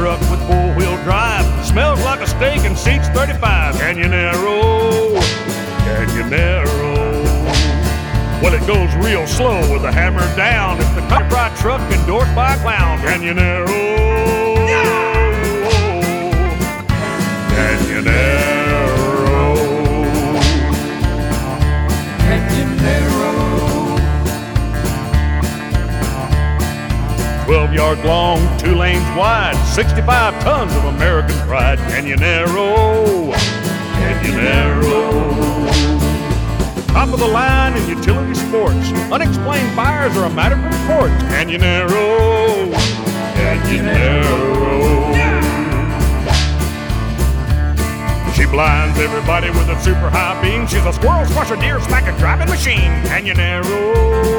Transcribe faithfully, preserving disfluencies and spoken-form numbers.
truck with four-wheel drive. Smells like a steak and seats thirty-five. Canyonero, Canyonero. Well, it goes real slow with the hammer down. It's the country fried truck endorsed by a clown. Canyonero, Canyonero, Canyonero. twelve yards long, two lanes wide, sixty-five tons of American pride. Canyonero, Canyonero. Top of the line in utility sports. Unexplained fires are a matter for the courts. Canyonero, Canyonero. She blinds everybody with a super high beam. She's a squirrel, squasher, deer, smack a driving machine. Canyonero,